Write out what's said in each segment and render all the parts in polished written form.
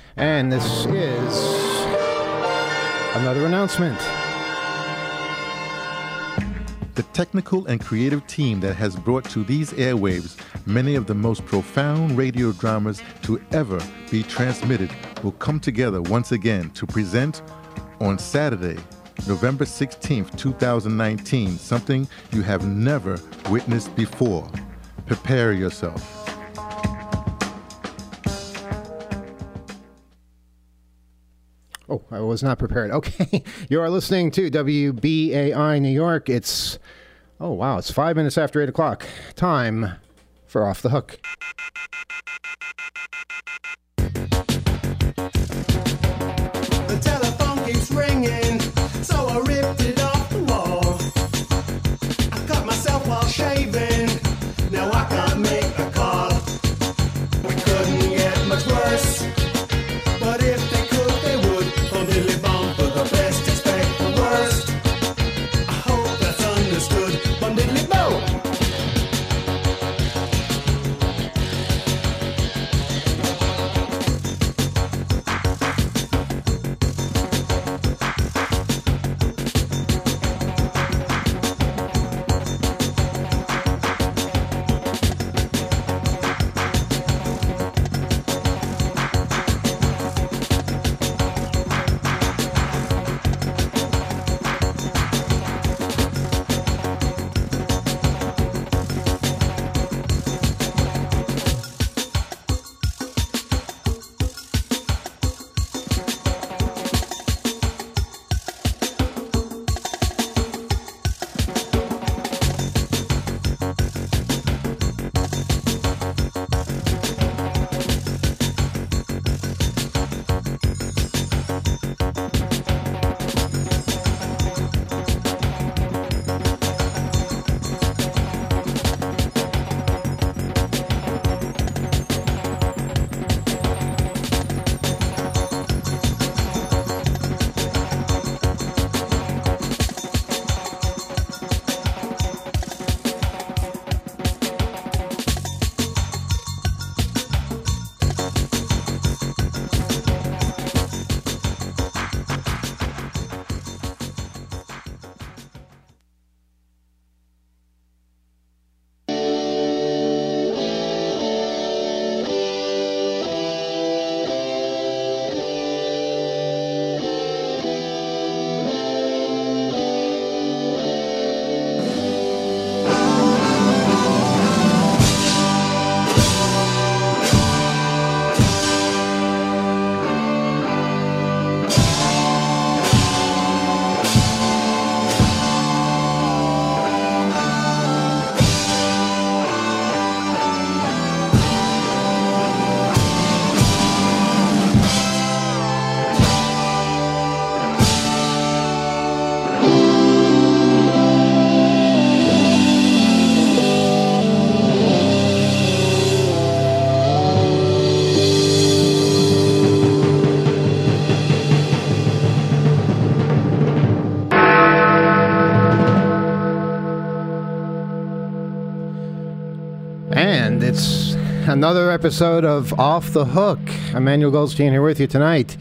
And this is another announcement. The technical and creative team that has brought to these airwaves many of the most profound radio dramas to ever be transmitted will come together once again to present on Saturday, November 16th, 2019, something you have never witnessed before. Prepare yourself. Oh, I was not prepared. Okay. You are listening to WBAI New York. It's 5 minutes after 8 o'clock. Time for Off the Hook. The telephone keeps ringing, so I ripped it off the wall. I cut myself while shaving, now I can't make a call. We couldn't get much worse, but if they could, they would. Bum diddly bum, for the best expect the worst. I hope that's understood. Bum diddly bum. And it's another episode of Off the Hook. Emmanuel Goldstein here with you tonight.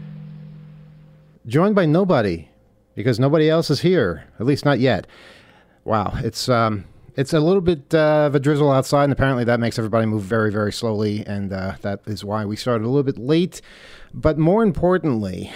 Joined by nobody, because nobody else is here, at least not yet. Wow, it's a little bit of a drizzle outside, and apparently that makes everybody move very, very slowly, and that is why we started a little bit late. But more importantly,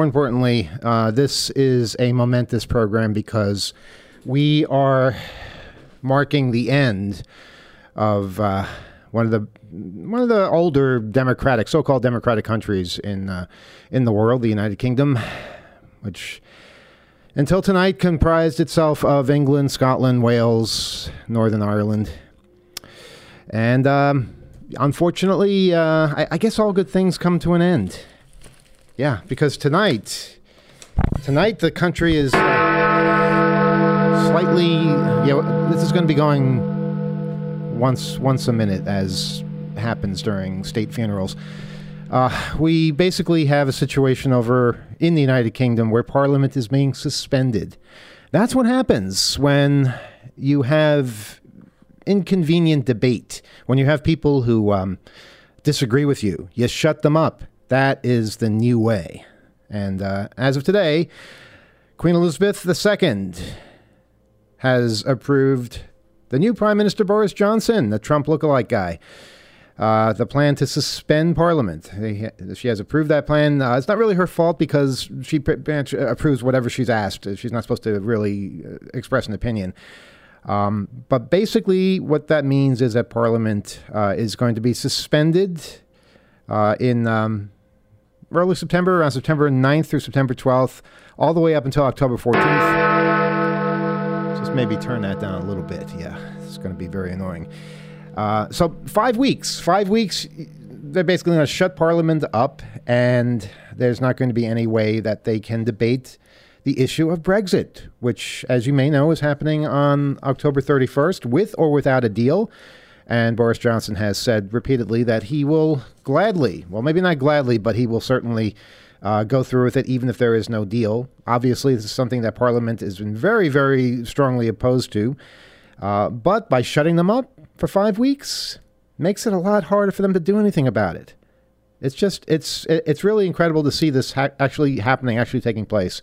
this is a momentous program because we are marking the end of one of the older democratic, so-called democratic countries in the world, the United Kingdom, which until tonight comprised itself of England, Scotland, Wales, Northern Ireland, and unfortunately, I guess all good things come to an end. Yeah, because tonight the country is slightly. This is going to be going once a minute, as happens during state funerals. We basically have a situation over in the United Kingdom where Parliament is being suspended. That's what happens when you have inconvenient debate, when you have people who disagree with you. You shut them up. That is the new way. And as of today, Queen Elizabeth II has approved the new Prime Minister Boris Johnson, the Trump lookalike guy. The plan to suspend Parliament. She has approved that plan. It's not really her fault because she approves whatever she's asked. She's not supposed to really express an opinion. But basically what that means is that Parliament is going to be suspended in early September, around September 9th through September 12th, all the way up until October 14th. Just maybe turn that down a little bit. Yeah, it's going to be very annoying. So 5 weeks. 5 weeks, they're basically going to shut Parliament up, and there's not going to be any way that they can debate the issue of Brexit, which, as you may know, is happening on October 31st, with or without a deal. And Boris Johnson has said repeatedly that he will gladly, well, maybe not gladly, but he will certainly go through with it, even if there is no deal. Obviously, this is something that Parliament has been very, very strongly opposed to. But by shutting them up for 5 weeks, makes it a lot harder for them to do anything about it. It's just, it's really incredible to see this actually happening, actually taking place.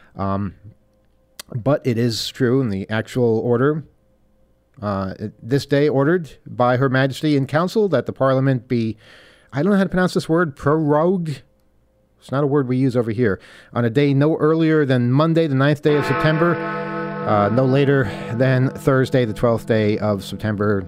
But it is true in the actual order. This day ordered by Her Majesty in Council that the Parliament be, I don't know how to pronounce this word, prorogue. It's not a word we use over here. On a day no earlier than Monday, the 9th day of September, no later than Thursday, the 12th day of September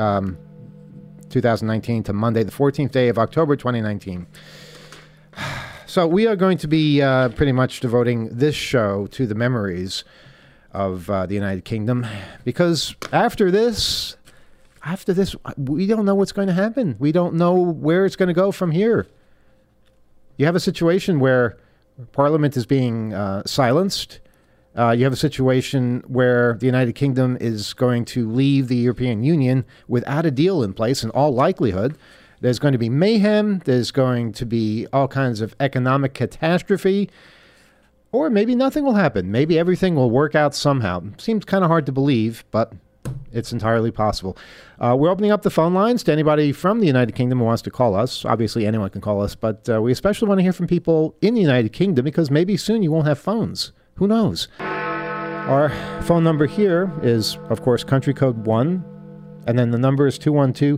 2019 to Monday, the 14th day of October 2019. So we are going to be pretty much devoting this show to the memories of the United Kingdom, because after this, we don't know what's going to happen. We don't know where it's going to go from here. You have a situation where Parliament is being silenced. You have a situation where the United Kingdom is going to leave the European Union without a deal in place in all likelihood. There's going to be mayhem. There's going to be all kinds of economic catastrophe. Or maybe nothing will happen. Maybe everything will work out somehow. Seems kind of hard to believe, but it's entirely possible. We're opening up the phone lines to anybody from the United Kingdom who wants to call us. Obviously, anyone can call us, but we especially want to hear from people in the United Kingdom because maybe soon you won't have phones. Who knows? Our phone number here is, of course, country code 1, and then the number is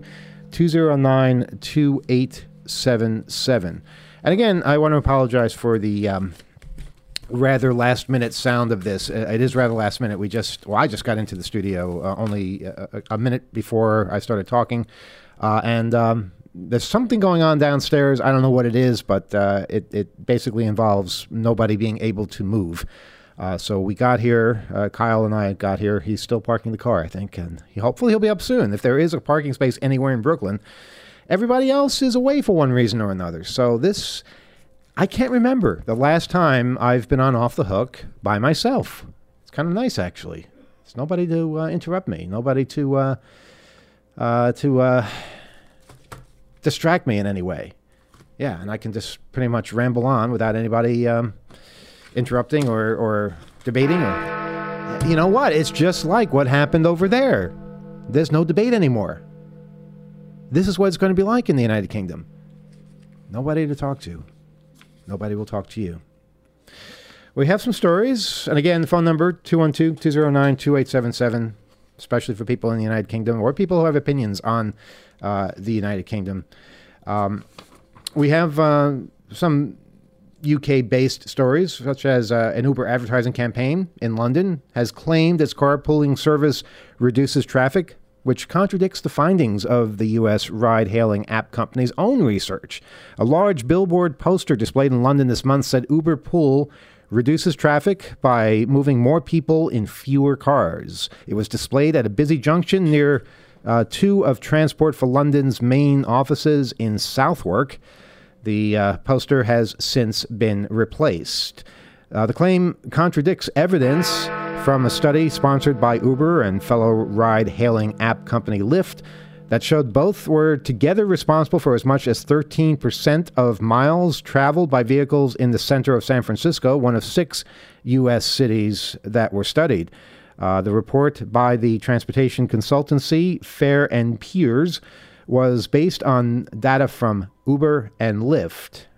212-209-2877. And again, I want to apologize for the rather last-minute sound of this. It is rather last minute. I just got into the studio only a minute before I started talking, and there's something going on downstairs. I don't know what it is, but it basically involves nobody being able to move. So we got here, Kyle and I got here. He's still parking the car, I think, and hopefully he'll be up soon. If there is a parking space anywhere in Brooklyn, everybody else is away for one reason or another. So I can't remember the last time I've been on Off the Hook by myself. It's kind of nice, actually. There's nobody to interrupt me, nobody to distract me in any way. Yeah, and I can just pretty much ramble on without anybody interrupting or debating. Or, you know what? It's just like what happened over there. There's no debate anymore. This is what it's going to be like in the United Kingdom. Nobody to talk to. Nobody will talk to you. We have some stories. And again, the phone number, 212-209-2877, especially for people in the United Kingdom or people who have opinions on the United Kingdom. We have some UK-based stories, such as an Uber advertising campaign in London has claimed its carpooling service reduces traffic, which contradicts the findings of the U.S. ride-hailing app company's own research. A large billboard poster displayed in London this month said Uber Pool reduces traffic by moving more people in fewer cars. It was displayed at a busy junction near two of Transport for London's main offices in Southwark. The poster has since been replaced. The claim contradicts evidence from a study sponsored by Uber and fellow ride-hailing app company Lyft that showed both were together responsible for as much as 13% of miles traveled by vehicles in the center of San Francisco, one of 6 U.S. cities that were studied. The report by the transportation consultancy Fair and Peers was based on data from Uber and Lyft.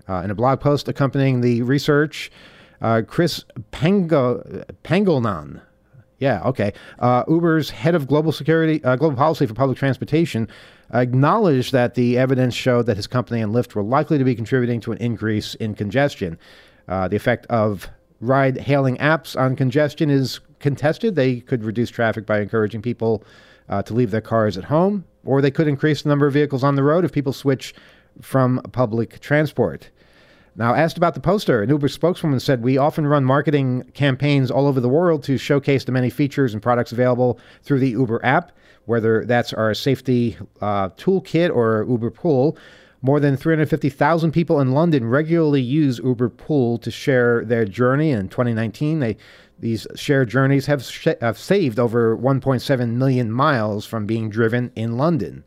In a blog post accompanying the research, Chris Pangolnan, Uber's head of global policy for public transportation, acknowledged that the evidence showed that his company and Lyft were likely to be contributing to an increase in congestion. The effect of ride-hailing apps on congestion is contested. They could reduce traffic by encouraging people to leave their cars at home, or they could increase the number of vehicles on the road if people switch from public transport. Now, asked about the poster, an Uber spokeswoman said, "We often run marketing campaigns all over the world to showcase the many features and products available through the Uber app, whether that's our safety toolkit or Uber Pool. More than 350,000 people in London regularly use Uber Pool to share their journey. In 2019, these shared journeys have saved over 1.7 million miles from being driven in London."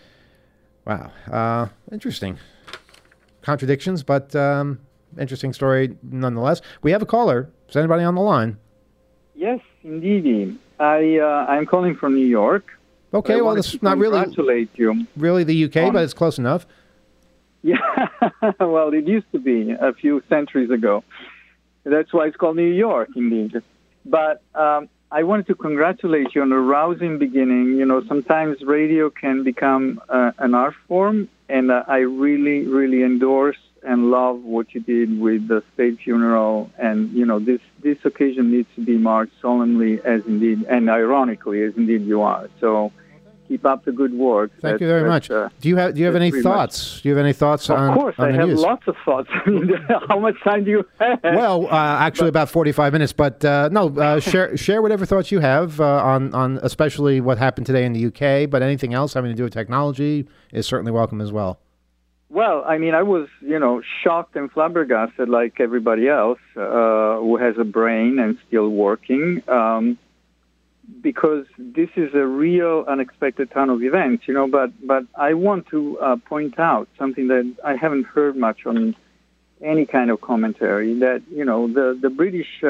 Wow. Interesting. Contradictions, but interesting story nonetheless. We have a caller. Is anybody on the line? Yes, indeed. I'm calling from New York. Okay, well, it's not really congratulate you. Really the UK, but it's close enough. Yeah, well, it used to be a few centuries ago. That's why it's called New York, indeed. But I wanted to congratulate you on a rousing beginning. You know, sometimes radio can become an art form, and I really, really endorse and love what you did with the state funeral. And, you know, this occasion needs to be marked solemnly as indeed, and ironically, as indeed you are. So keep up the good work. Thank you very much. Do you have any thoughts? Do you have any thoughts on? Of course, I have lots of thoughts. How much time do you have? Well, actually, about 45 minutes. But share whatever thoughts you have on especially what happened today in the UK. But anything else having to do with technology is certainly welcome as well. Well, I mean, I was, shocked and flabbergasted like everybody else who has a brain and still working. Because this is a real unexpected turn of events, but I want to point out something that I haven't heard much on any kind of commentary, that, the British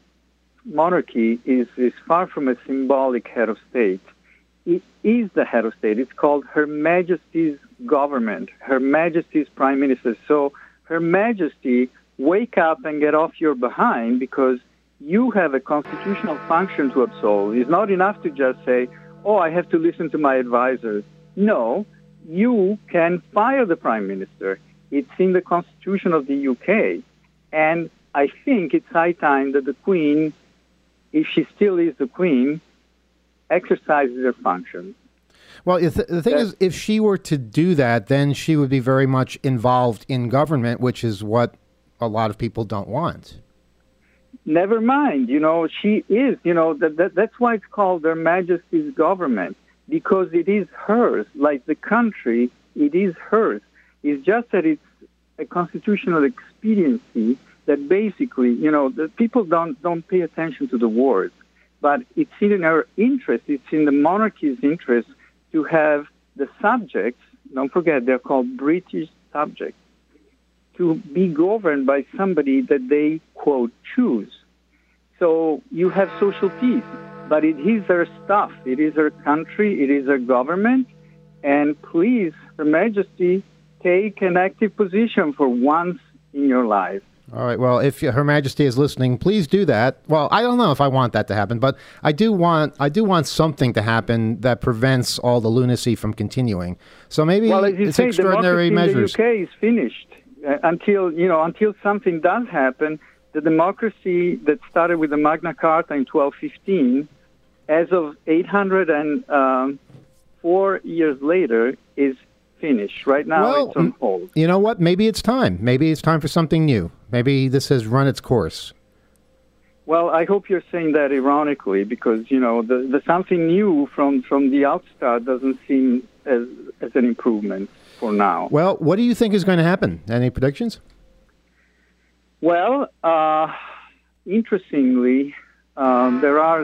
monarchy is far from a symbolic head of state. It is the head of state. It's called Her Majesty's government, Her Majesty's Prime Minister. So, Her Majesty, wake up and get off your behind, because you have a constitutional function to uphold. It's not enough to just say, oh, I have to listen to my advisors. No, you can fire the Prime Minister. It's in the Constitution of the UK. And I think it's high time that the Queen, if she still is the Queen, exercises her function. Well, the thing is, if she were to do that, then she would be very much involved in government, which is what a lot of people don't want. Never mind, she is, that's why it's called Her Majesty's government, because it is hers. Like the country, it is hers. It's just that it's a constitutional expediency that basically, the people don't pay attention to the words. But it's in our interest, it's in the monarchy's interest to have the subjects, don't forget, they're called British subjects, to be governed by somebody that they, quote, choose. So you have social peace, but it is their stuff. It is their country. It is their government. And please, Her Majesty, take an active position for once in your life. All right. Well, if Her Majesty is listening, please do that. Well, I don't know if I want that to happen, but I do want something to happen that prevents all the lunacy from continuing. So maybe it's extraordinary measures. The UK is finished. Until something does happen, the democracy that started with the Magna Carta in 1215, as of 804 years later, is finished. Right now, it's on hold. You know what? Maybe it's time. Maybe it's time for something new. Maybe this has run its course. Well, I hope you're saying that ironically, because, the something new from the outstart doesn't seem as an improvement for now. Well, what do you think is going to happen? Any predictions? Well, interestingly, there are.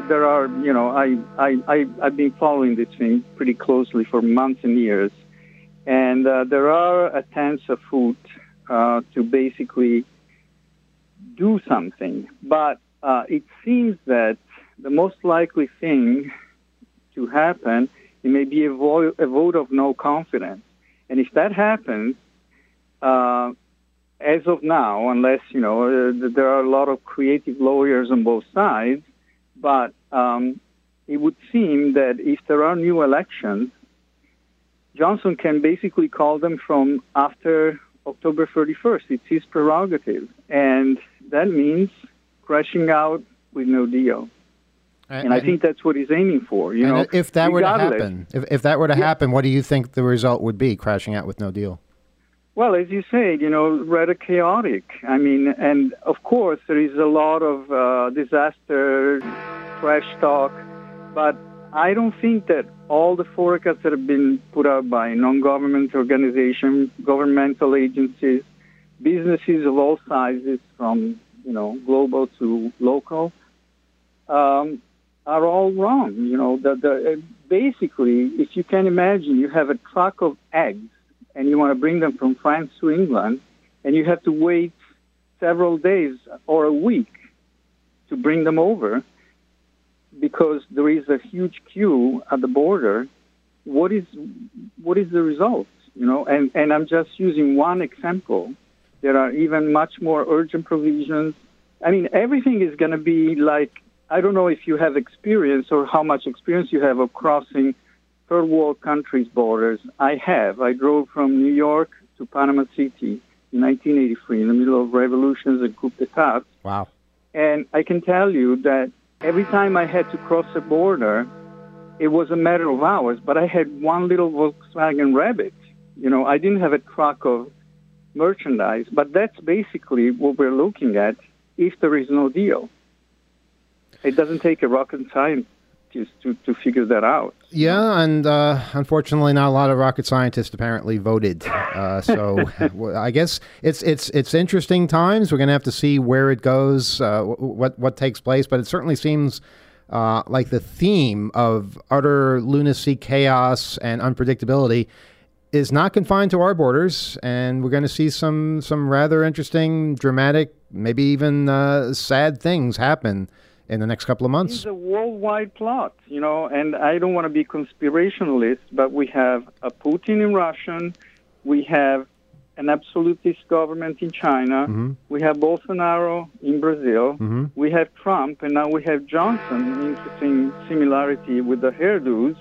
I've been following this thing pretty closely for months and years, and there are attempts afoot to basically do something. But it seems that the most likely thing to happen, it may be a vote of no confidence. And if that happens, as of now, unless, there are a lot of creative lawyers on both sides, but it would seem that if there are new elections, Johnson can basically call them from after October 31st. It's his prerogative. And that means crashing out with no deal. And I think that's what he's aiming for. If that were to happen, if that were to happen, what do you think the result would be, crashing out with no deal? Well, as you say, rather chaotic. I mean, and of course, there is a lot of disaster, trash talk, but I don't think that all the forecasts that have been put out by non-government organizations, governmental agencies, businesses of all sizes, from global to local, are all wrong. Basically, if you can imagine, you have a truck of eggs, and you want to bring them from France to England, and you have to wait several days or a week to bring them over because there is a huge queue at the border. What is the result? And I'm just using one example. There are even much more urgent provisions. I mean, everything is going to be like, I don't know if you have experience or how much experience you have of crossing third world countries' borders. I have. I drove from New York to Panama City in 1983 in the middle of revolutions and coup d'etat. Wow. And I can tell you that every time I had to cross a border, it was a matter of hours, but I had one little Volkswagen Rabbit. I didn't have a truck of merchandise, but that's basically what we're looking at if there is no deal. It doesn't take a rocket scientist to figure that out. Yeah, and unfortunately, not a lot of rocket scientists apparently voted. So I guess it's interesting times. We're going to have to see where it goes, what takes place. But it certainly seems like the theme of utter lunacy, chaos, and unpredictability is not confined to our borders, and we're going to see some rather interesting, dramatic, maybe even sad things happen in the next couple of months. It's a worldwide plot, and I don't want to be conspirationalist, but we have a Putin in Russia, we have an absolutist government in China, mm-hmm. we have Bolsonaro in Brazil, mm-hmm. we have Trump, and now we have Johnson, interesting similarity with the hairdos.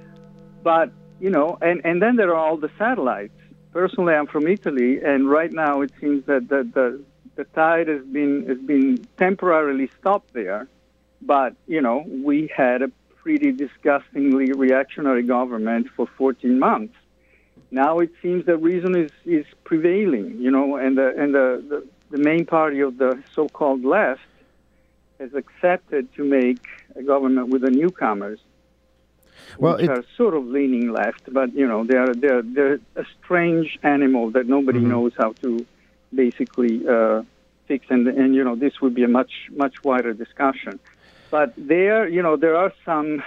But, and then there are all the satellites. Personally, I'm from Italy, and right now it seems that the tide has been temporarily stopped there, but we had a pretty disgustingly reactionary government for 14 months. Now it seems that reason is prevailing, and the main party of the so-called left has accepted to make a government with the newcomers, which are sort of leaning left, but they're a strange animal that nobody mm-hmm. knows how to basically fix, and this would be a much wider discussion. But there are some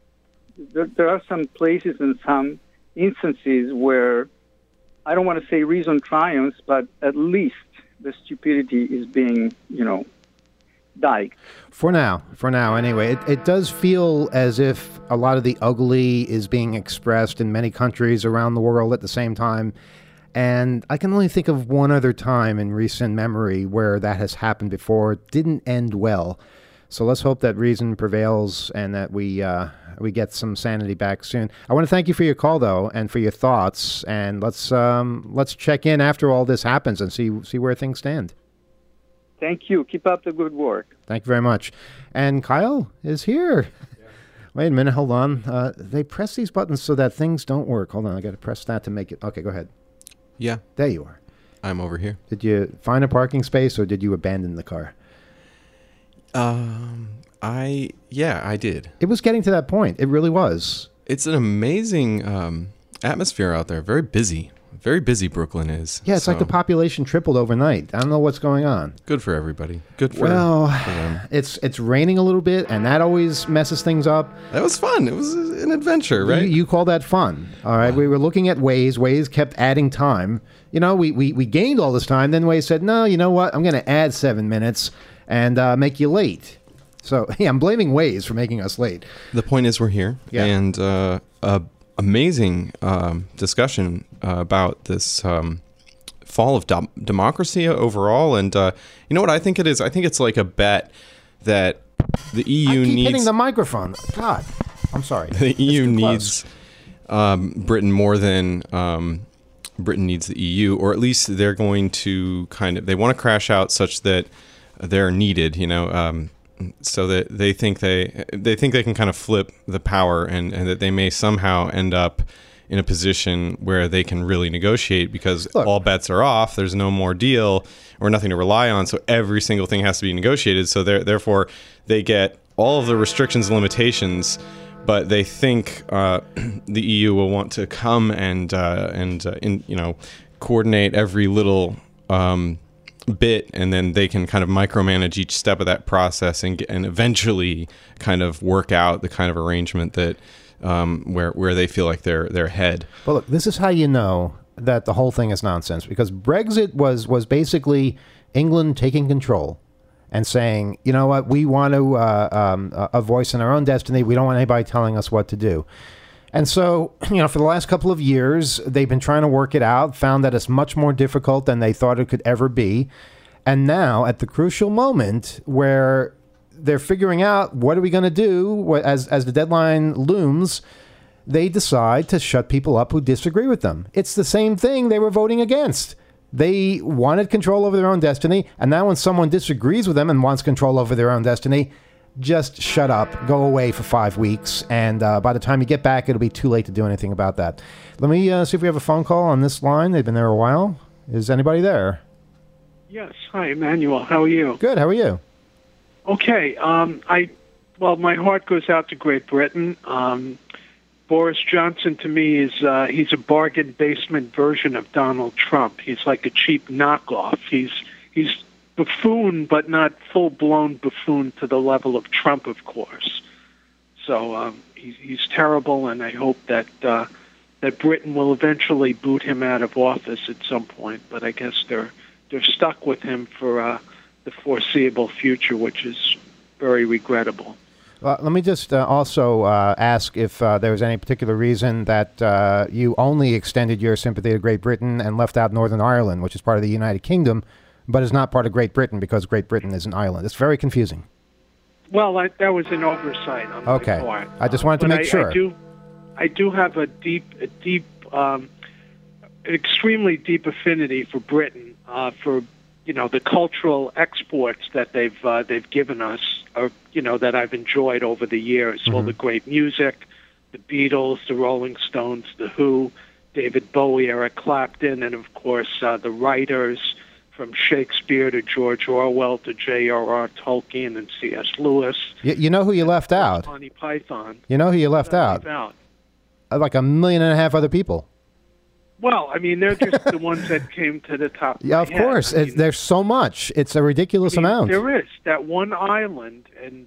places and some instances where I don't want to say reason triumphs, but at least the stupidity is being diked. For now, anyway, it does feel as if a lot of the ugly is being expressed in many countries around the world at the same time. And I can only think of one other time in recent memory where that has happened before. It didn't end well. So let's hope that reason prevails and that we get some sanity back soon. I want to thank you for your call, though, and for your thoughts. And let's check in after all this happens and see where things stand. Thank you. Keep up the good work. Thank you very much. And Kyle is here. Yeah. Wait a minute. Hold on. They press these buttons so that things don't work. Hold on. I got to press that to make it. Okay, go ahead. Yeah. There you are. I'm over here. Did you find a parking space or did you abandon the car? I did. It was getting to that point. It really was. It's an amazing atmosphere out there. Very busy. Very busy Brooklyn is. Yeah, it's like the population tripled overnight. I don't know what's going on. Good for everybody. Good for them. It's raining a little bit, and that always messes things up. That was fun. It was an adventure, right? You call that fun. All right. We were looking at Waze. Waze kept adding time. We gained all this time. Then Waze said, no, you know what? I'm going to add 7 minutes and make you late. So, I'm blaming Waze for making us late. The point is we're here. Yeah. And amazing discussion about this fall of democracy overall. And you know what I think it is? I think it's like a bet that the EU I keep needs hitting the microphone. God, I'm sorry. the EU too needs Britain more than Britain needs the EU, or at least they're going to they want to crash out such that they're needed, so that they think they can kind of flip the power, and that they may somehow end up in a position where they can really negotiate, because all bets are off. There's no more deal or nothing to rely on, so every single thing has to be negotiated. So therefore, they get all of the restrictions and limitations, but they think the EU will want to come and coordinate every little bit, and then they can kind of micromanage each step of that process and eventually kind of work out the kind of arrangement that where they feel like they're ahead. Well, look, this is how you know that the whole thing is nonsense, because Brexit was basically England taking control and saying, you know what, we want to a voice in our own destiny. We don't want anybody telling us what to do. And so, for the last couple of years, they've been trying to work it out, found that it's much more difficult than they thought it could ever be. And now, at the crucial moment where they're figuring out what are we going to do as the deadline looms, they decide to shut people up who disagree with them. It's the same thing they were voting against. They wanted control over their own destiny, and now when someone disagrees with them and wants control over their own destiny, just shut up, go away for 5 weeks, and by the time you get back, it'll be too late to do anything about that. Let me see if we have a phone call on this line. They've been there a while. Is anybody there? Yes. Hi, Emmanuel. How are you? Good. How are you? Okay. My heart goes out to Great Britain. Boris Johnson, to me, is he's a bargain basement version of Donald Trump. He's like a cheap knockoff. He's buffoon, but not full-blown buffoon to the level of Trump, of course. So he's terrible, and I hope that Britain will eventually boot him out of office at some point. But I guess they're stuck with him for the foreseeable future, which is very regrettable. Let me just also ask if there was any particular reason that you only extended your sympathy to Great Britain and left out Northern Ireland, which is part of the United Kingdom, but is not part of Great Britain because Great Britain is an island. It's very confusing. Well, that was an oversight on my part. I just wanted to make sure. I do have an extremely deep affinity for Britain, for the cultural exports that they've given us, or that I've enjoyed over the years. Mm-hmm. All the great music, the Beatles, the Rolling Stones, the Who, David Bowie, Eric Clapton, and of course the writers from Shakespeare to George Orwell to J.R.R. Tolkien and C.S. Lewis. You know who you left out? Monty Python. You know who you left out? Like 1.5 million other people. Well, I mean, they're just the ones that came to the top. Yeah, of course. There's so much. It's a ridiculous amount. There is that one island, and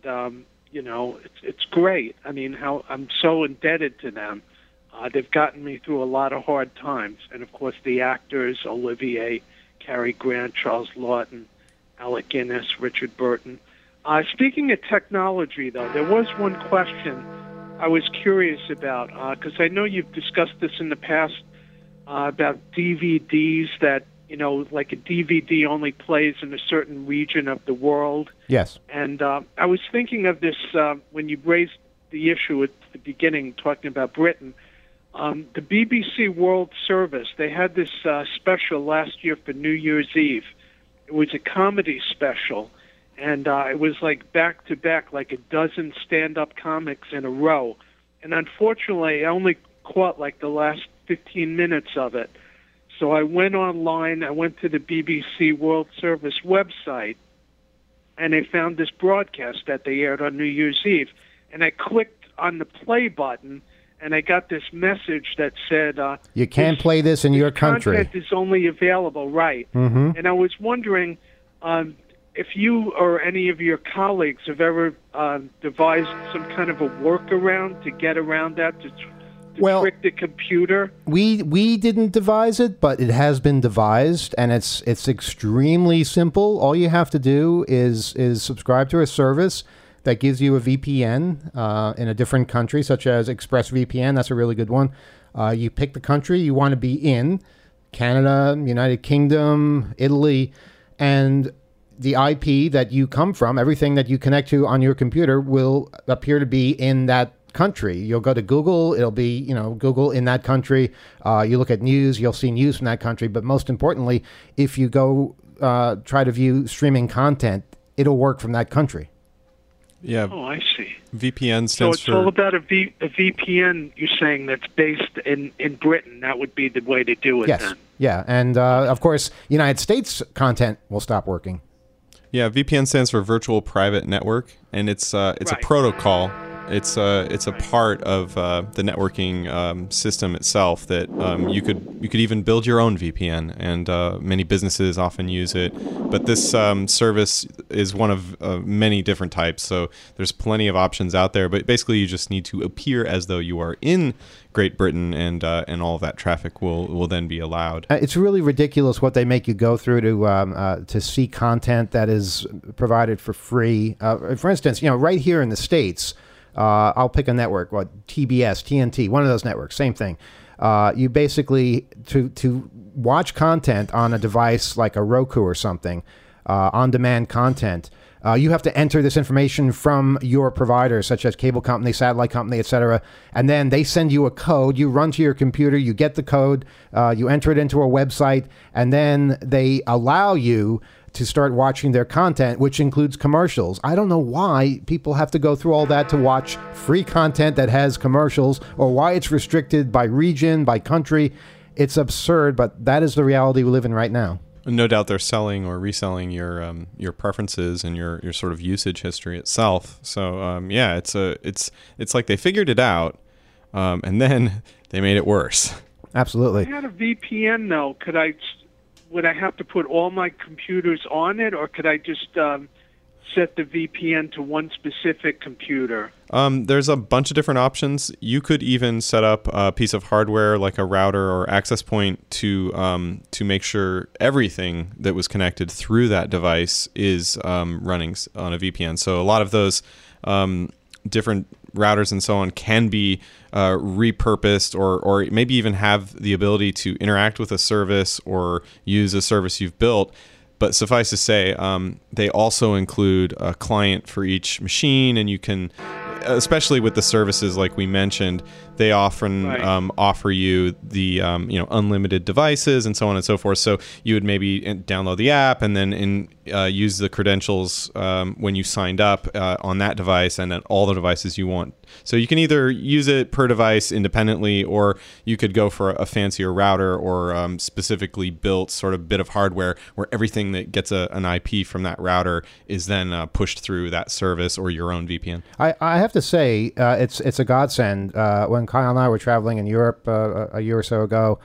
it's great. I mean, how I'm so indebted to them. They've gotten me through a lot of hard times, and of course, the actors: Olivier, Cary Grant, Charles Lawton, Alec Guinness, Richard Burton. Speaking of technology, though, there was one question I was curious about, because I know you've discussed this in the past. About DVDs that, like a DVD only plays in a certain region of the world. Yes. And I was thinking of this when you raised the issue at the beginning, talking about Britain. The BBC World Service, they had this special last year for New Year's Eve. It was a comedy special, and it was like back-to-back, like a dozen stand-up comics in a row. And unfortunately, I only caught like the last 15 minutes of it. So I went online, I went to the BBC World Service website, and I found this broadcast that they aired on New Year's Eve. And I clicked on the play button, and I got this message that said... you can't play this in your country. Content is only available, right. Mm-hmm. And I was wondering if you or any of your colleagues have ever devised some kind of a workaround to get around that, to trick the computer. We didn't devise it, but it has been devised, and it's extremely simple. All you have to do is subscribe to a service that gives you a VPN in a different country, such as ExpressVPN. That's a really good one. You pick the country you want to be in, Canada, United Kingdom, Italy, and the IP that you come from, everything that you connect to on your computer will appear to be in that country. You'll go to Google, it'll be, Google in that country. You look at news, you'll see news from that country. But most importantly, if you go try to view streaming content, it'll work from that country. Yeah. Oh, I see. VPN So stands it's for... all about a VPN, you're saying, that's based in Britain. That would be the way to do it Yes. then. Yeah. And of course, United States content will stop working. Yeah, VPN stands for Virtual Private Network, and it's a Right. protocol. It's a part of the networking system itself that you could even build your own VPN, and many businesses often use it. But this service is one of many different types, so there's plenty of options out there. But basically, you just need to appear as though you are in Great Britain, and all of that traffic will then be allowed. It's really ridiculous what they make you go through to see content that is provided for free. For instance, right here in the States, I'll pick a network, TBS, TNT, one of those networks, same thing. You basically, to watch content on a device like a Roku or something, on-demand content, you have to enter this information from your provider, such as cable company, satellite company, etc. And then they send you a code. You run to your computer, you get the code, you enter it into a website, and then they allow you to start watching their content, which includes commercials. I don't know why people have to go through all that to watch free content that has commercials, or why it's restricted by region, by country. It's absurd, but that is the reality we live in right now. No doubt they're selling or reselling your preferences and your sort of usage history itself. So yeah, it's like they figured it out, and then they made it worse. Absolutely. I had a VPN though. Would I have to put all my computers on it, or could I just set the VPN to one specific computer? There's a bunch of different options. You could even set up a piece of hardware like a router or access point to make sure everything that was connected through that device is running on a VPN. So a lot of those different routers and so on can be repurposed, or maybe even have the ability to interact with a service or use a service you've built. But suffice to say, they also include a client for each machine, and you can, especially with the services like we mentioned, they often offer you the unlimited devices and so on and so forth. So you would maybe download the app and then use the credentials when you signed up on that device, and then all the devices you want. So you can either use it per device independently, or you could go for a fancier router or specifically built sort of bit of hardware where everything that gets an IP from that router is then pushed through that service or your own VPN. I have to say, it's a godsend. When Kyle and I were traveling in Europe a year or so ago,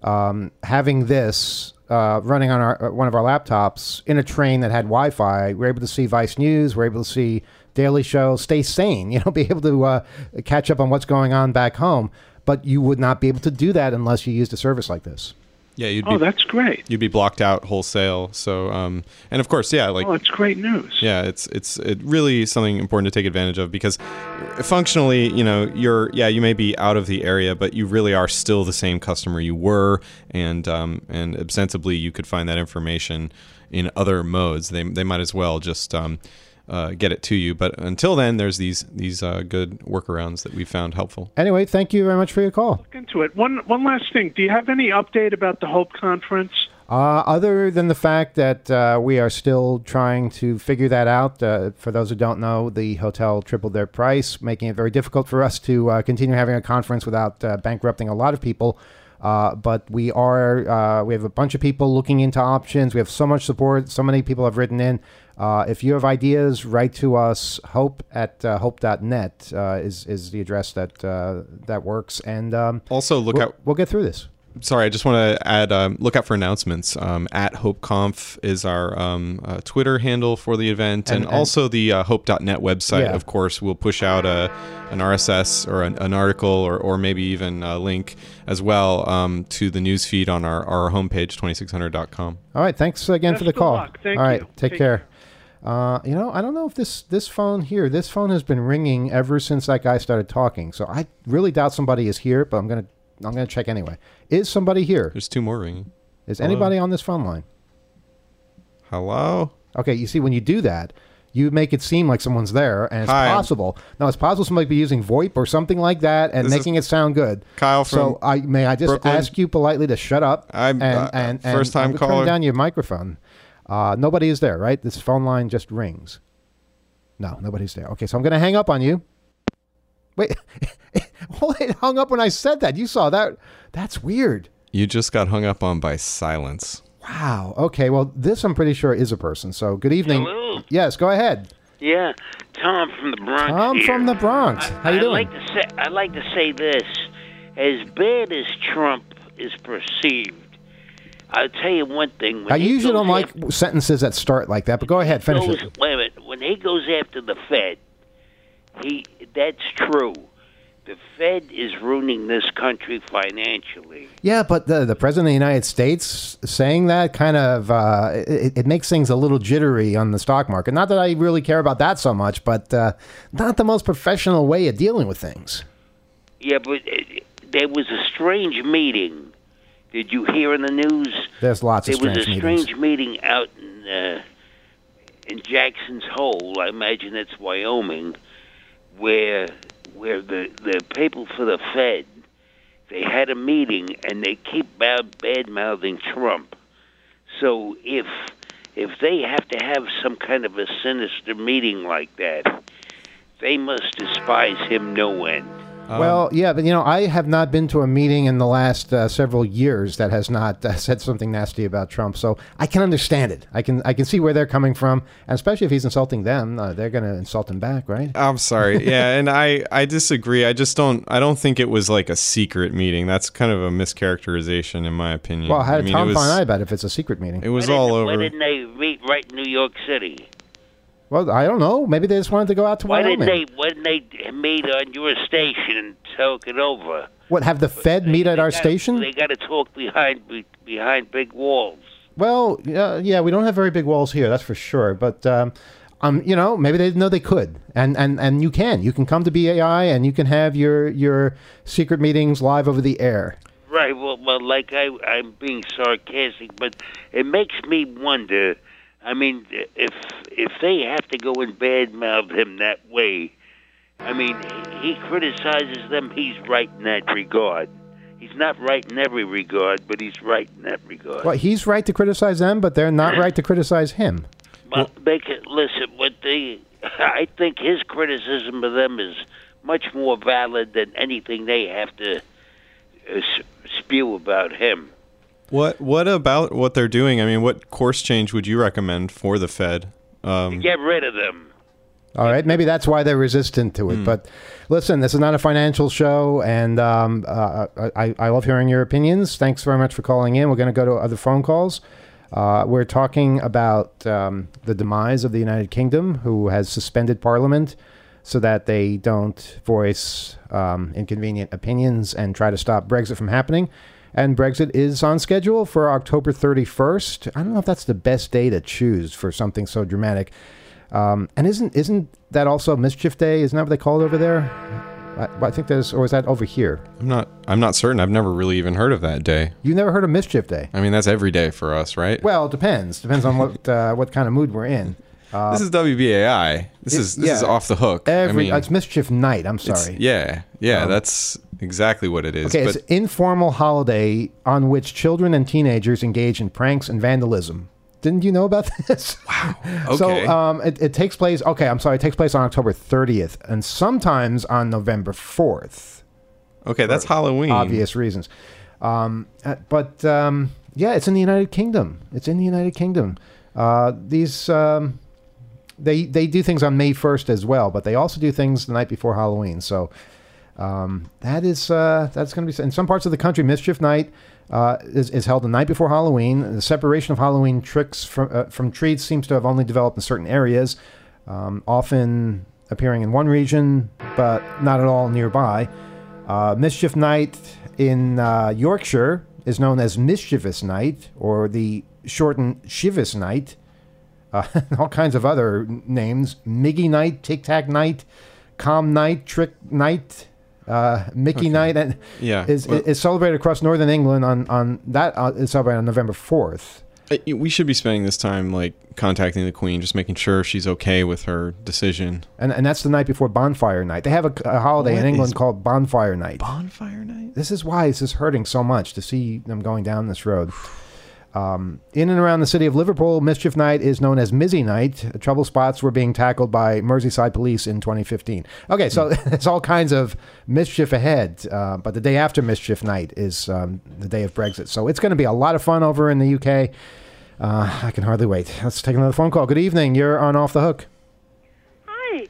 having this running on one of our laptops in a train that had Wi-Fi, we're able to see Vice News, we're able to see Daily Show, stay sane, be able to catch up on what's going on back home. But you would not be able to do that unless you used a service like this. Yeah, that's great. You'd be blocked out wholesale. So, and of course, yeah, it's great news. Yeah, it's really something important to take advantage of, because functionally, you may be out of the area, but you really are still the same customer you were, and ostensibly you could find that information in other modes. They might as well just get it to you. But until then, there's these good workarounds that we found helpful. Anyway, thank you very much for your call. Look into it. One last thing. Do you have any update about the Hope Conference? Other than the fact that we are still trying to figure that out. For those who don't know, the hotel tripled their price, making it very difficult for us to continue having a conference without bankrupting a lot of people. But we have a bunch of people looking into options. We have so much support. So many people have written in. If you have ideas, write to us. hope@hope.net is the address that works. And also we'll get through this. Sorry, I just want to add, look out for announcements. At HopeConf is our Twitter handle for the event. And also the hope.net website, of course, will push out an RSS or an article or maybe even a link as well to the news feed on our homepage, 2600.com. All right, thanks again for the call. Luck. Thank All right, you. take care. I don't know if this phone has been ringing ever since that guy started talking. So I really doubt somebody is here, but I'm gonna check anyway. Is somebody here? There's two more ringing. Is anybody on this phone line? Hello? Okay, you see, when you do that, you make it seem like someone's there, and it's Hi, possible. Now, it's possible somebody be using VoIP or something like that and This is making it sound good. Kyle from So, may I just Brooklyn. ask you politely to shut up? I'm, and first-time turn caller. down your microphone. Nobody is there, right? This phone line just rings. No, nobody's there. Okay, so I'm going to hang up on you. Wait, well, it hung up when I said that. You saw that. That's weird. You just got hung up on by silence. Wow. Okay, well, this I'm pretty sure is a person. So, good evening. Hello. Yes, go ahead. Yeah, Tom from the Bronx. Tom here. from the Bronx. How you doing? I'd like to say this: as bad as Trump is perceived, I'll tell you one thing. I usually don't like sentences that start like that, but go ahead, finish it. Wait a minute. When he goes after the Fed, that's true. The Fed is ruining this country financially. Yeah, but the President of the United States saying that kind of, it makes things a little jittery on the stock market. Not that I really care about that so much, but not the most professional way of dealing with things. Yeah, but there was a strange meeting. Did you hear in the news? There's lots of There was strange a meetings. strange meeting out in Jackson's Hole. I imagine it's Wyoming, where the people for the Fed, they had a meeting and they keep bad-mouthing Trump. So if they have to have some kind of a sinister meeting like that, they must despise him no end. Well, yeah, but I have not been to a meeting in the last several years that has not said something nasty about Trump. So I can understand it. I can see where they're coming from, and especially if he's insulting them, they're going to insult him back, right? I'm sorry. Yeah, and I disagree. I don't think it was like a secret meeting. That's kind of a mischaracterization in my opinion. Well, how did Tom it was, find out about it if it's a secret meeting? It was all Why over. didn't they meet right in New York City? Well, I don't know. Maybe they just wanted to go out to Why Wyoming. didn't they meet on your station and talk it over? What, have the Fed meet at our station? They got to talk behind big walls. Well, yeah, we don't have very big walls here, that's for sure. But, maybe they didn't know they could. And you can come to BAI and you can have your secret meetings live over the air. Right. Well, like I'm being sarcastic, but it makes me wonder. I mean, if they have to go and badmouth him that way, I mean, he criticizes them. He's right in that regard. He's not right in every regard, but he's right in that regard. Well, he's right to criticize them, but they're not right to criticize him. Well, I think his criticism of them is much more valid than anything they have to spew about him. What about what they're doing? I mean, what course change would you recommend for the Fed? Get rid of them. All right, maybe that's why they're resistant to it. But listen, this is not a financial show, and I love hearing your opinions. Thanks very much for calling in. We're going to go to other phone calls. We're talking about the demise of the United Kingdom, who has suspended Parliament so that they don't voice inconvenient opinions and try to stop Brexit from happening. And Brexit is on schedule for October 31st. I don't know if that's the best day to choose for something so dramatic. And isn't that also Mischief Day? Isn't that what they call it over there? I think there's, or is that over here? I'm not certain. I've never really even heard of that day. You never heard of Mischief Day? I mean, that's every day for us, right? Well, it depends. Depends on what kind of mood we're in. This is WBAI. This is off the hook. It's Mischief Night. I'm sorry. That's exactly what it is. Okay, it's an informal holiday on which children and teenagers engage in pranks and vandalism. Didn't you know about this? Wow. Okay. So it takes place. Okay, I'm sorry. It takes place on October 30th and sometimes on November 4th. Okay, that's Halloween. Obvious reasons. But it's in the United Kingdom. It's in the United Kingdom. They do things on May 1st as well, but they also do things the night before Halloween. So that's going to be in some parts of the country. Mischief Night is held the night before Halloween. The separation of Halloween tricks from treats seems to have only developed in certain areas, often appearing in one region, but not at all nearby. Mischief Night in Yorkshire is known as Mischievous Night, or the shortened Shivus Night. All kinds of other names: Miggy Night, Tic Tac Night, Calm Night, Trick Night, Mickey Night and Yeah. is celebrated across northern England on that is celebrated on November 4th. We should be spending this time like contacting the Queen, just making sure she's okay with her decision. And that's the night before Bonfire Night. They have a holiday in What England is called Bonfire Night. Bonfire Night? This is why this is hurting so much to see them going down this road. In and around the city of Liverpool, Mischief Night is known as Mizzy Night. Trouble spots were being tackled by Merseyside police in 2015. Okay, so there's all kinds of mischief ahead, but the day after Mischief Night is the day of Brexit. So it's going to be a lot of fun over in the UK. I can hardly wait. Let's take another phone call. Good evening. You're on Off the Hook. Hi.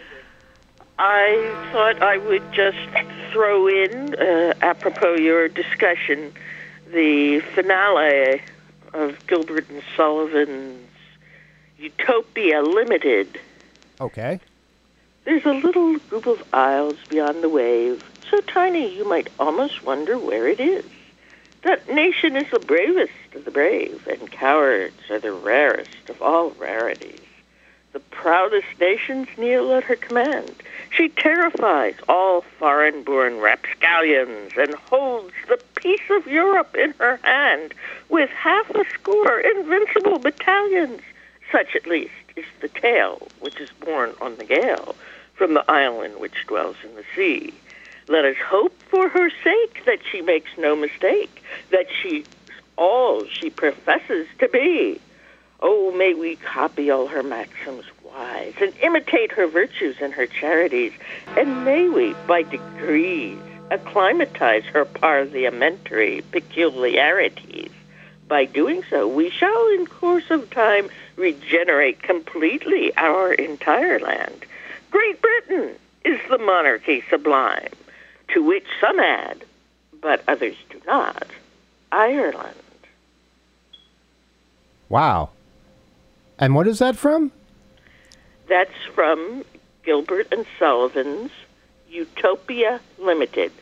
I thought I would just throw in, apropos your discussion, the finale of Gilbert and Sullivan's Utopia Limited. Okay. There's a little group of isles beyond the wave, so tiny you might almost wonder where it is. That nation is the bravest of the brave, and cowards are the rarest of all rarities. The proudest nations kneel at her command. She terrifies all foreign-born rapscallions and holds the peace of Europe in her hand with 60 invincible battalions. Such, at least, is the tale which is born on the gale from the island which dwells in the sea. Let us hope for her sake that she makes no mistake, that she's all she professes to be. Oh, may we copy all her maxims wise and imitate her virtues and her charities, and may we, by degrees, acclimatize her parliamentary peculiarities. By doing so, we shall, in course of time, regenerate completely our entire land. Great Britain is the monarchy sublime, to which some add, but others do not, Ireland. Wow. And what is that from? That's from Gilbert and Sullivan's Utopia Limited.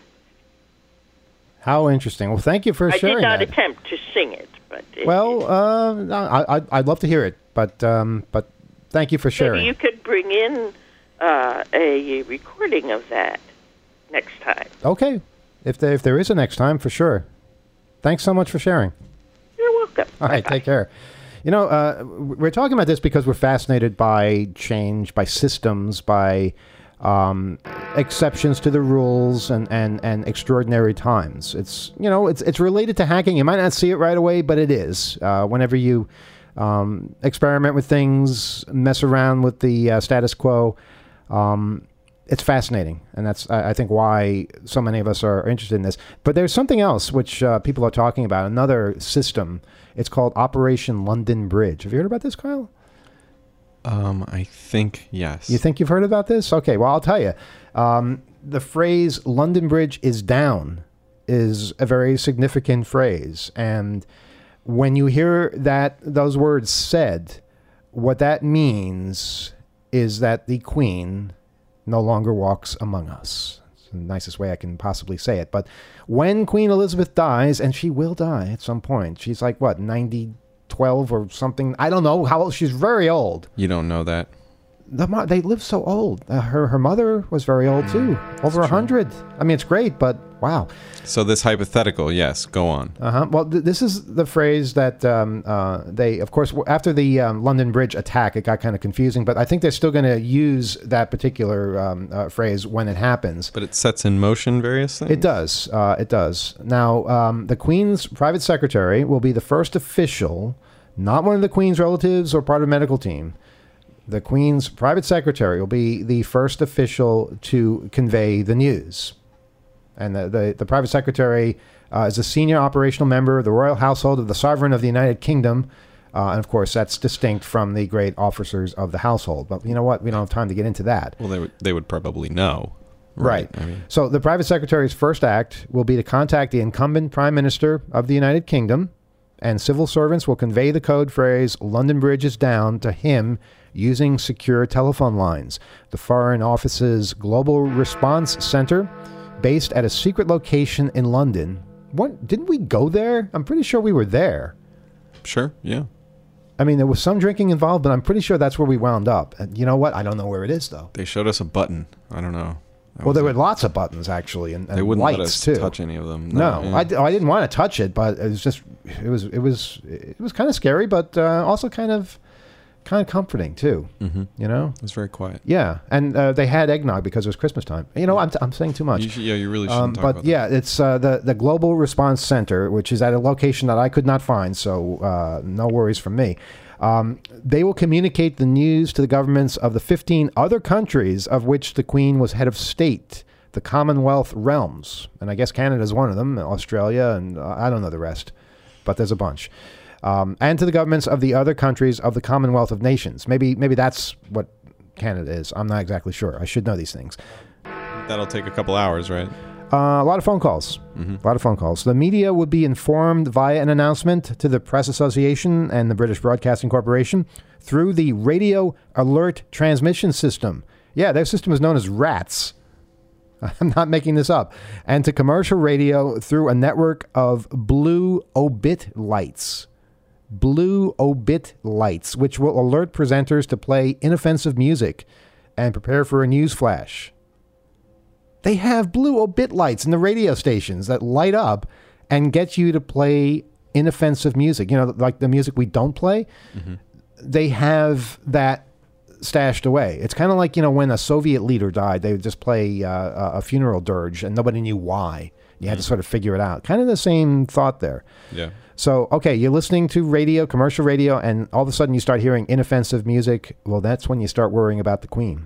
How interesting. Well, thank you for sharing I did not that. attempt to sing it, but I'd love to hear it, but thank you for sharing. maybe you could bring in a recording of that next time. Okay, if there is a next time, for sure. Thanks so much for sharing. You're welcome. All right, take care. You know, we're talking about this because we're fascinated by change, by systems, by exceptions to the rules, and extraordinary times. It's it's related to hacking. You might not see it right away, but it is. Whenever you experiment with things, mess around with the status quo, it's fascinating, and that's I think why so many of us are interested in this. But there's something else which people are talking about. Another system. It's called Operation London Bridge. Have you heard about this, Kyle? I think yes. You think you've heard about this? Okay, well, I'll tell you. The phrase "London Bridge is down" is a very significant phrase, and when you hear those words said, what that means is that the Queen no longer walks among us. It's the nicest way I can possibly say it. But when Queen Elizabeth dies, and she will die at some point, she's like, what, 12 or something? I don't know how old. She's very old. You don't know that. They live so old. Her mother was very old too, over 100. I mean, it's great, but wow. So this hypothetical, yes, go on. Well, this is the phrase that they, of course, after the London Bridge attack, it got kind of confusing, but I think they're still going to use that particular phrase when it happens. But it sets in motion various things? It does. It does. Now, the Queen's private secretary will be the first official, not one of the Queen's relatives or part of the medical team. The Queen's private secretary will be the first official to convey the news. And the private secretary is a senior operational member of the royal household of the Sovereign of the United Kingdom. And, of course, that's distinct from the great officers of the household. But you know what? We don't have time to get into that. Well, they would probably know. Right. I mean, so the private secretary's first act will be to contact the incumbent prime minister of the United Kingdom, and civil servants will convey the code phrase, "London Bridge is down," to him using secure telephone lines. The Foreign Office's Global Response Center, based at a secret location in London. What? Didn't we go there? I'm pretty sure we were there. sure, yeah. I mean, there was some drinking involved, but I'm pretty sure that's where we wound up. And you know what? I don't know where it is, though. They showed us a button. I don't know. Well, there were lots of buttons actually, and They wouldn't lights let us too. touch any of them. No, yeah. I didn't want to touch it, but it was just it was kind of scary, but also kind of comforting too. Mm-hmm. You know, It was very quiet. yeah, and they had eggnog because it was Christmas time. You know, I'm saying too much. You really shouldn't talk but about yeah, it's the Global Response Center, which is at a location that I could not find, so no worries from me. They will communicate the news to the governments of the 15 other countries of which the Queen was head of state, the Commonwealth realms. And I guess Canada is one of them, Australia, and I don't know the rest, but there's a bunch. And to the governments of the other countries of the Commonwealth of Nations. Maybe that's what Canada is. I'm not exactly sure. I should know these things. that. That'll take a couple hours, right? A lot of phone calls. A lot of phone calls. The media would be informed via an announcement to the Press Association and the British Broadcasting Corporation through the Radio Alert Transmission System. Yeah, their system is known as RATS. I'm not making this up. And to commercial radio through a network of blue obit lights. Blue obit lights, which will alert presenters to play inoffensive music and prepare for a news flash. They have blue obit lights in the radio stations that light up and get you to play inoffensive music. You know, like the music we don't play. They have that stashed away. It's kind of like, you know, when a Soviet leader died, they would just play a funeral dirge and nobody knew why. You had to sort of figure it out. Kind of the same thought there. Yeah. So, okay, you're listening to radio, commercial radio, and all of a sudden you start hearing inoffensive music. Well, that's when you start worrying about the Queen.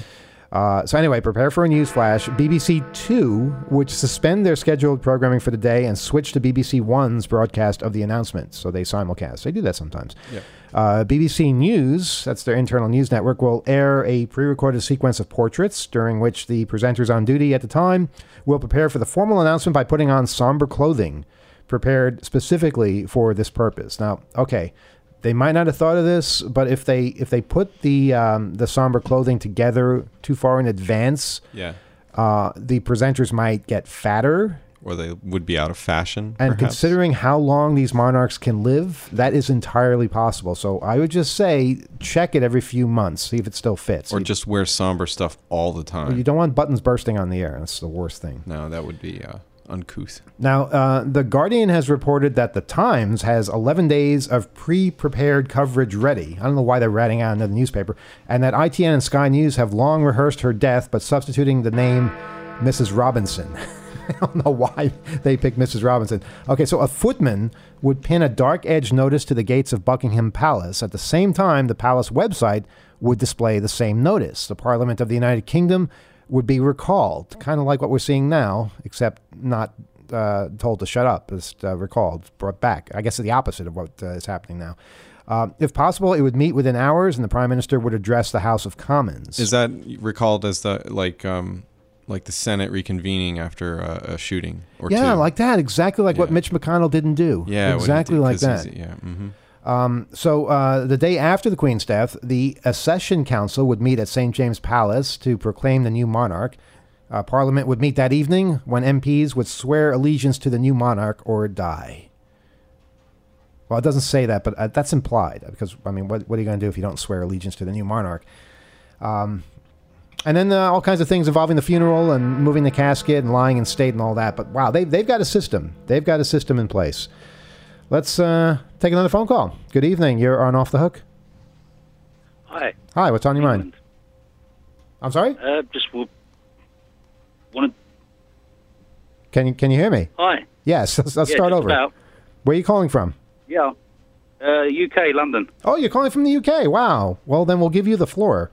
So anyway, prepare for a news flash. BBC Two would suspend their scheduled programming for the day and switch to BBC One's broadcast of the announcement. So they simulcast. They do that sometimes. BBC News, that's their internal news network, will air a pre-recorded sequence of portraits during which the presenters on duty at the time will prepare for the formal announcement by putting on somber clothing prepared specifically for this purpose. Now, okay, they might not have thought of this, but if they put the somber clothing together too far in advance, Yeah. the presenters might get fatter. Or they would be out of fashion. And perhaps. considering how long these monarchs can live, that is entirely possible. So I would just say check it every few months, see if it still fits. Or just wear somber stuff all the time. You don't want buttons bursting on the air. That's the worst thing. No, that would be uncouth. Now, The Guardian has reported that The Times has 11 days of pre-prepared coverage ready. I don't know why they're ratting out another newspaper. And that ITN and Sky News have long rehearsed her death, but substituting the name Mrs. Robinson. I don't know why they picked Mrs. Robinson. Okay, so a footman would pin a dark edge notice to the gates of Buckingham Palace. At the same time, the palace website would display the same notice. The Parliament of the United Kingdom would be recalled, kind of like what we're seeing now, except not told to shut up, just recalled, brought back. I guess it's the opposite of what is happening now. If possible, it would meet within hours, and the Prime Minister would address the House of Commons. Is that recalled as the like the Senate reconvening after a shooting or yeah, two? like that, exactly like what Mitch McConnell didn't do. Yeah, exactly like that. So the day after the Queen's death, the Accession Council would meet at St. James Palace to proclaim the new monarch. Parliament would meet that evening when MPs would swear allegiance to the new monarch or die. Well, it doesn't say that, but that's implied because, I mean, what are you going to do if you don't swear allegiance to the new monarch? And then all kinds of things involving the funeral and moving the casket and lying in state and all that. But wow, they've got a system. They've got a system in place. Let's take another phone call. Good evening. You're on Off the Hook. Hi. Hi, what's on your mind? I'm sorry? Just wanted. Can you hear me? Hi. Yes, let's start over. About. Where are you calling from? Yeah. UK, London. Oh, you're calling from the UK. Wow. Well, then we'll give you the floor.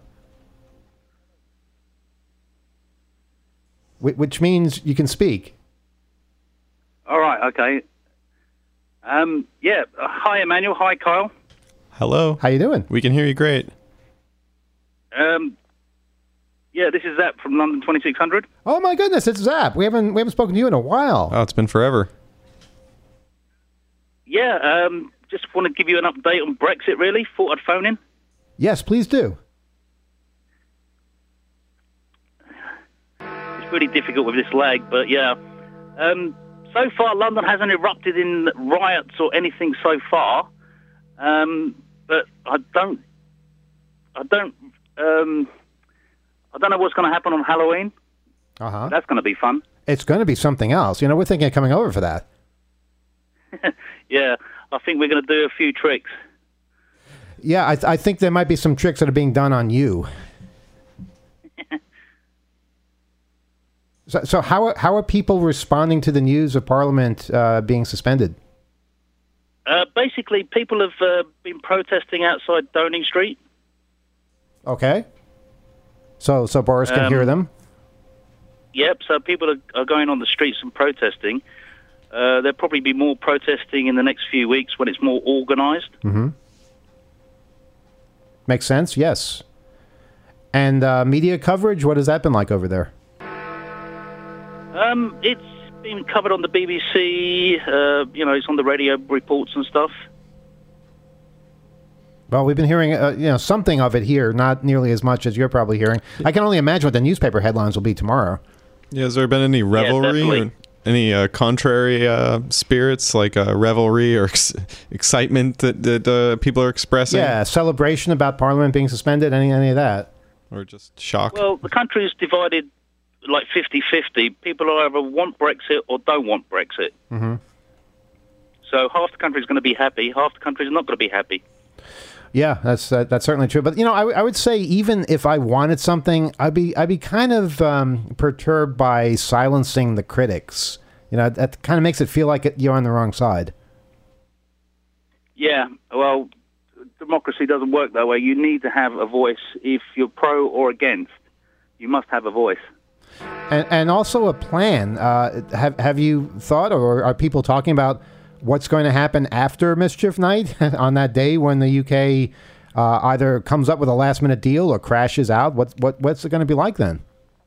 Which means you can speak. All right, okay. Yeah. Hi, Emmanuel. Hi, Kyle. Hello. How you doing? We can hear you great. Yeah, this is Zap from London 2600. Oh my goodness, it's Zap. We haven't spoken to you in a while. Oh, it's been forever. Yeah, just want to give you an update on Brexit, really. Thought I'd phone in. Yes, please do. It's really difficult with this lag, but yeah. So far, London hasn't erupted in riots or anything so far. But I don't know what's going to happen on Halloween. Uh-huh. That's going to be fun. It's going to be something else. You know, we're thinking of coming over for that. Yeah, I think we're going to do a few tricks. Yeah, I think there might be some tricks that are being done on you. So how are people responding to the news of Parliament being suspended? Basically, people have been protesting outside Downing Street. Okay. So Boris can hear them? Yep, so people are going on the streets and protesting. There'll probably be more protesting in the next few weeks when it's more organised. Mm-hmm. Makes sense, yes. And media coverage, what has that been like over there? It's been covered on the BBC, it's on the radio reports and stuff. Well, we've been hearing something of it here, not nearly as much as you're probably hearing. I can only imagine what the newspaper headlines will be tomorrow. Yeah, has there been any revelry or any contrary spirits, like revelry or excitement that people are expressing? Yeah, celebration about Parliament being suspended, any of that? Or just shock? Well, the country is divided like 50-50. People either want Brexit or don't want Brexit. Mm-hmm. So half the country is going to be happy, half the country is not going to be happy. Yeah, that's certainly true. But I would say even if I wanted something, I'd be kind of perturbed by silencing the critics. That kind of makes it feel like you're on the wrong side. Yeah, well, democracy doesn't work that way. You need to have a voice. If you're pro or against, you must have a voice. And also a plan. Have you thought, or are people talking about what's going to happen after Mischief Night on that day when the UK either comes up with a last-minute deal or crashes out? What's it going to be like then?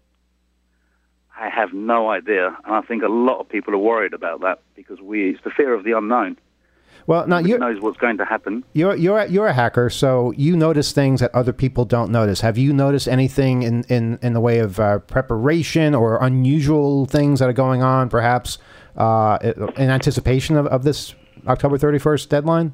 I have no idea, and I think a lot of people are worried about that because it's the fear of the unknown. Well, now Who knows what's going to happen? You're a hacker, so you notice things that other people don't notice. Have you noticed anything in the way of preparation or unusual things that are going on, perhaps in anticipation of this October 31st deadline?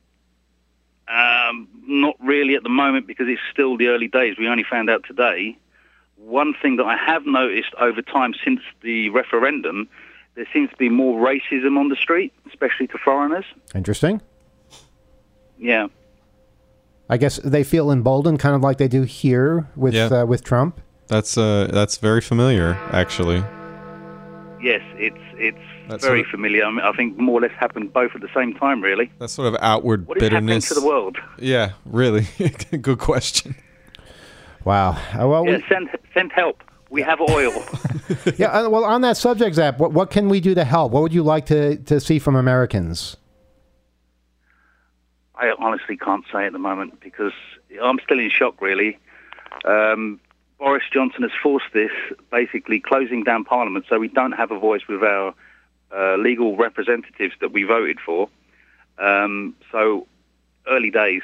Not really at the moment because it's still the early days. We only found out today. One thing that I have noticed over time since the referendum, there seems to be more racism on the street, especially to foreigners. Interesting. Yeah. I guess they feel emboldened, kind of like they do here with Trump. That's very familiar, actually. Yes, it's very familiar. I mean, I think more or less happened both at the same time, really. That sort of outward what bitterness. What is happening to the world? Yeah, really. Good question. Wow. Well, send help. We have oil. Yeah. Well, on that subject, Zap, what can we do to help? What would you like to see from Americans? I honestly can't say at the moment because I'm still in shock, really. Boris Johnson has forced this, basically closing down Parliament so we don't have a voice with our legal representatives that we voted for. So, early days.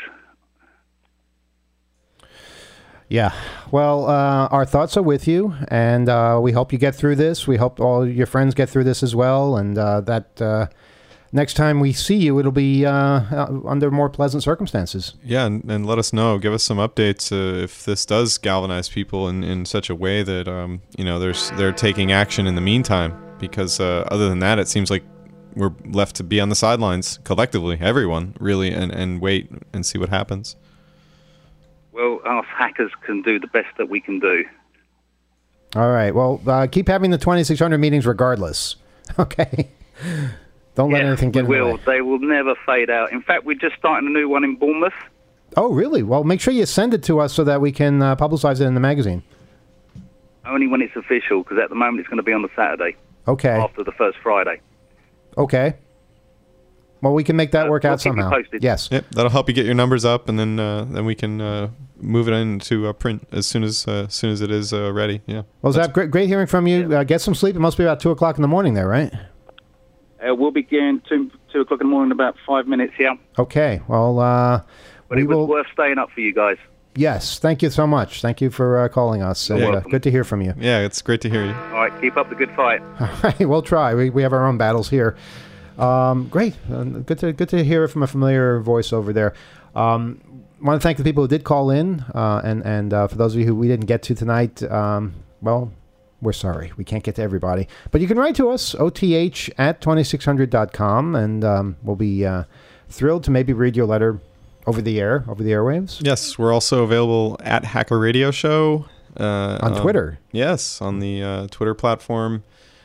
Yeah. Well, our thoughts are with you, and we hope you get through this. We hope all your friends get through this as well, and that next time we see you, it'll be under more pleasant circumstances. Yeah, and let us know. Give us some updates if this does galvanize people in such a way that they're taking action in the meantime. Because other than that, it seems like we're left to be on the sidelines collectively, everyone really, and wait and see what happens. Well, us hackers can do the best that we can do. All right. Well, keep having the 2600 meetings regardless. Okay. Don't let anything get in the way. They will never fade out. In fact, we're just starting a new one in Bournemouth. Oh, really? Well, make sure you send it to us so that we can publicize it in the magazine. Only when it's official, because at the moment it's going to be on the Saturday. Okay. After the first Friday. Okay. Well, we can make that work out somehow. Keep you posted. Yes. Yep, that'll help you get your numbers up, and then we can move it into print as soon as it is ready. Yeah. Well, Zap, great hearing from you. Yeah. Get some sleep. It must be about 2:00 in the morning there, right? We'll begin 2 o'clock in the morning in about 5 minutes, yeah. Okay. Well, but it was worth staying up for you guys. Yes. Thank you so much. Thank you for calling us. You're welcome. Good to hear from you. Yeah, it's great to hear you. All right, keep up the good fight. All right, we'll try. We have our own battles here. Great. Good to hear from a familiar voice over there. Want to thank the people who did call in, and for those of you who we didn't get to tonight, well, we're sorry. We can't get to everybody. But you can write to us, oth@2600.com, and we'll be thrilled to maybe read your letter over the airwaves. Yes, we're also available at Hacker Radio Show. On Twitter. Yes, on the Twitter platform.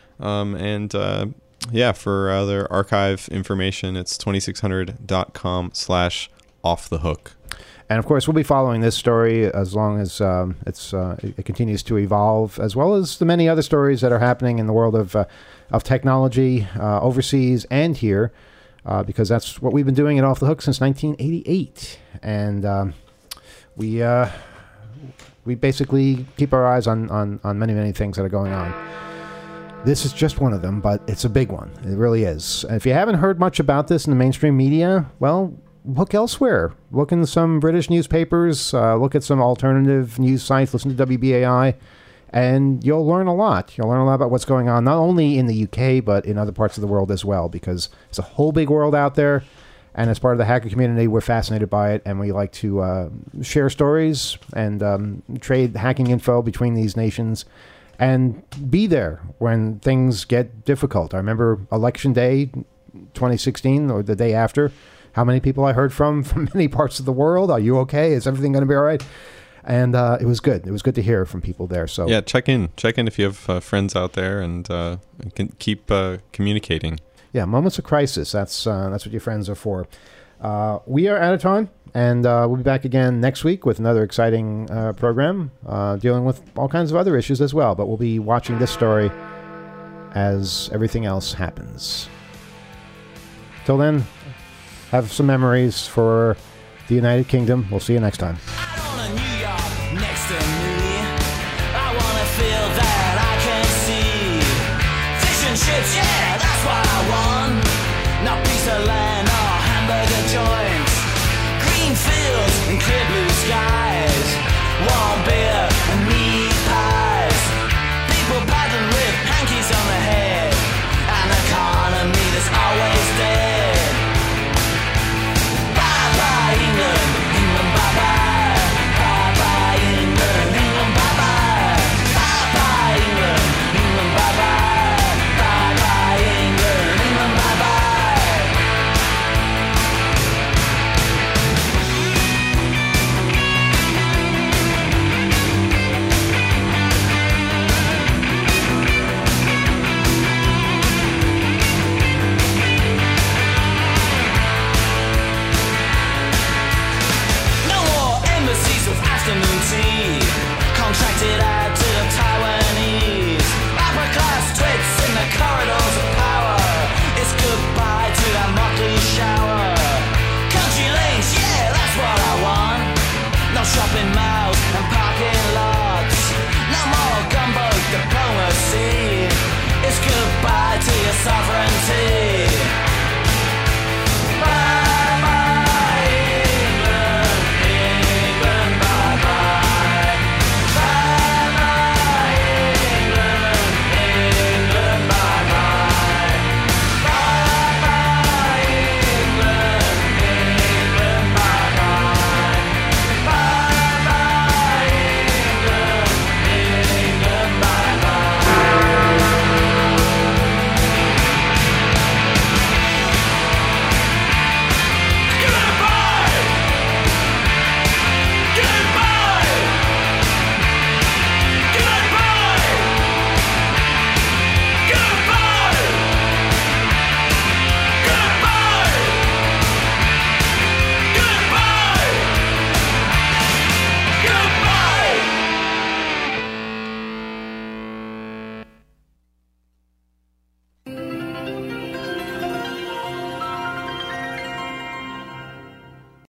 For other archive information, it's 2600.com/offthehook. And of course, we'll be following this story as long as it continues to evolve, as well as the many other stories that are happening in the world of technology overseas and here, because that's what we've been doing at Off the Hook since 1988, and we basically keep our eyes on many things that are going on. This is just one of them, but it's a big one. It really is. And if you haven't heard much about this in the mainstream media, well, look elsewhere. Look in some British newspapers, look at some alternative news sites, listen to WBAI, and you'll learn a lot. You'll learn a lot about what's going on, not only in the UK, but in other parts of the world as well, because it's a whole big world out there, and as part of the hacker community, we're fascinated by it, and we like to share stories and trade hacking info between these nations, and be there when things get difficult. I remember Election Day 2016, or the day after, how many people I heard from many parts of the world. Are you okay? Is everything going to be all right? And it was good. It was good to hear from people there. So yeah, check in if you have friends out there, and can keep communicating. Yeah, moments of crisis. That's what your friends are for. We are out of time, and we'll be back again next week with another exciting program dealing with all kinds of other issues as well. But we'll be watching this story as everything else happens. Till then, have some memories for the United Kingdom. We'll see you next time. Yeah, that's what I want. Not piece of land or hamburger joints. Green fields and clear blue skies. Warm beer and meat pies. People paddling with hankies on their head. An economy that's always dead. Bye bye England, England bye bye. Bye bye England, England bye bye. Bye bye England, England bye bye. Contracted out to the Taiwanese. Upper class twits in the corridors of power. It's goodbye to that motley shower. Country lanes, yeah, that's what I want. No shopping malls.